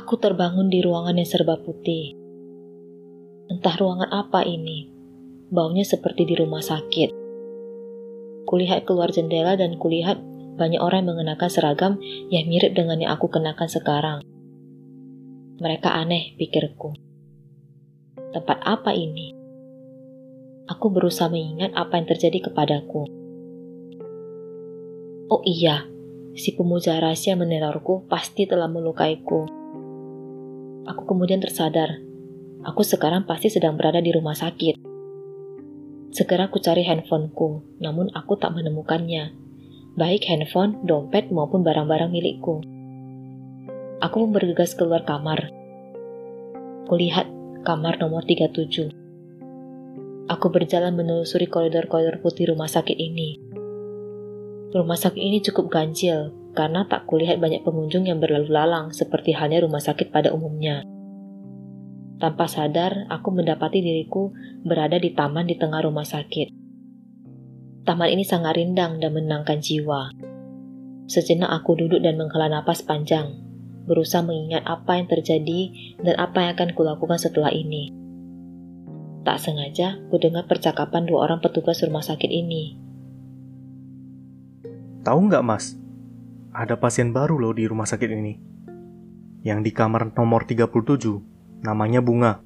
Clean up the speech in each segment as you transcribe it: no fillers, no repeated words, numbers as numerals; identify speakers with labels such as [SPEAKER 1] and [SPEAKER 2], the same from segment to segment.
[SPEAKER 1] Aku terbangun di ruangan yang serba putih. Entah ruangan apa ini, baunya seperti di rumah sakit. Kulihat keluar jendela dan kulihat banyak orang yang mengenakan seragam yang mirip dengan yang aku kenakan sekarang. Mereka aneh, pikirku. Tempat apa ini? Aku berusaha mengingat apa yang terjadi kepadaku. Oh iya, si pemuja rahasia menerorku pasti telah melukaiku. Aku kemudian tersadar, aku sekarang pasti sedang berada di rumah sakit. Segera aku cari handphoneku, namun aku tak menemukannya. Baik handphone, dompet maupun barang-barang milikku. Aku pun bergegas keluar kamar. Kulihat kamar nomor 37. Aku berjalan menelusuri koridor-koridor putih rumah sakit ini. Rumah sakit ini cukup ganjil karena tak kulihat banyak pengunjung yang berlalu lalang seperti halnya rumah sakit pada umumnya. Tanpa sadar, aku mendapati diriku berada di taman di tengah rumah sakit. Taman ini sangat rindang dan menenangkan jiwa. Sejenak aku duduk dan menghela napas panjang, berusaha mengingat apa yang terjadi dan apa yang akan kulakukan setelah ini. Tak sengaja, kudengar percakapan dua orang petugas rumah sakit ini.
[SPEAKER 2] Tahu nggak mas, ada pasien baru loh di rumah sakit ini. Yang di kamar nomor 37, namanya Bunga.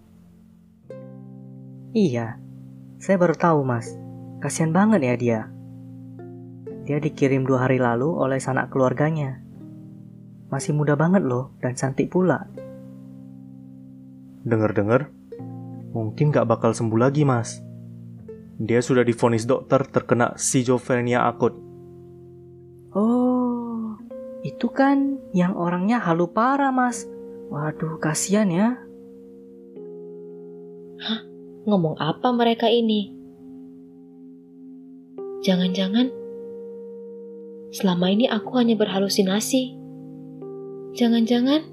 [SPEAKER 3] Iya, saya baru tahu mas. Kasian banget ya dia. Dia dikirim 2 hari lalu oleh sanak keluarganya. Masih muda banget loh dan cantik pula.
[SPEAKER 2] Dengar-dengar, mungkin nggak bakal sembuh lagi mas. Dia sudah divonis dokter terkena schizofrenia akut.
[SPEAKER 3] Oh, itu kan yang orangnya halu parah mas. Waduh, kasian ya.
[SPEAKER 1] Hah? Ngomong apa mereka ini? Jangan-jangan selama ini aku hanya berhalusinasi. Jangan-jangan